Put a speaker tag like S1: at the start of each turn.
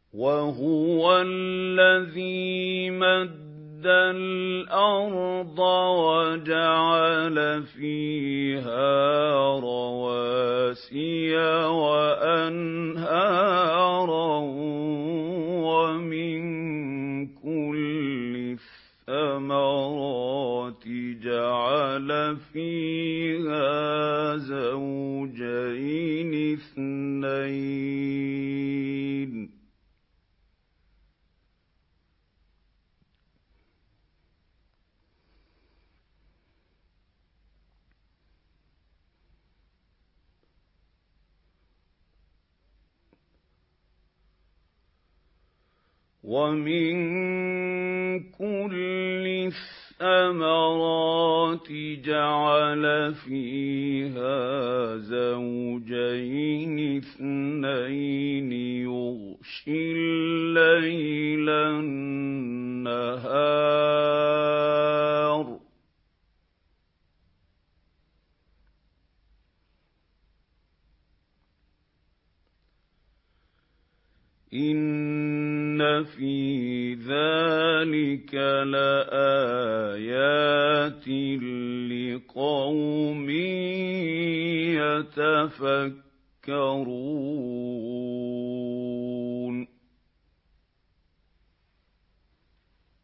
S1: وَهُوَ الَّذِي مَدَّ الْأَرْضَ وَجَعَلَ فِيهَا رَوَاسِيَ وَأَنْهَارًا وَمِن كُلِّ الثَّمَرَاتِ جَعَلَ فِيهَا زَوْجَيْنِ اثْنَيْنِ ۖ وَمِن كُلِّ الثَّمَرَاتِ جَعَلَ فِيهَا زَوْجَيْنِ اثْنَيْنِ يُغْشِي اللَّيْلَ النَّهَارَ ۚ إِنَّ فِي ذَلِكَ لَآيَاتٍ لِّقَوْمٍ يَتَفَكَّرُونَ